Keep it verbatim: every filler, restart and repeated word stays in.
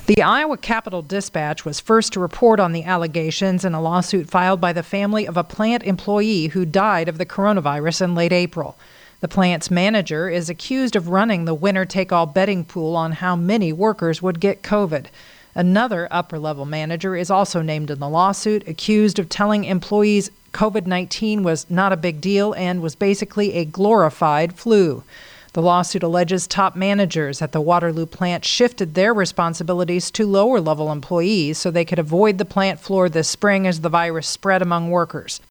The Iowa Capitol Dispatch was first to report on the allegations in a lawsuit filed by the family of a plant employee who died of the coronavirus in late April. The plant's manager is accused of running the winner-take-all betting pool on how many workers would get COVID. Another upper-level manager is also named in the lawsuit, accused of telling employees COVID nineteen was not a big deal and was basically a glorified flu. The lawsuit alleges top managers at the Waterloo plant shifted their responsibilities to lower-level employees so they could avoid the plant floor this spring as the virus spread among workers.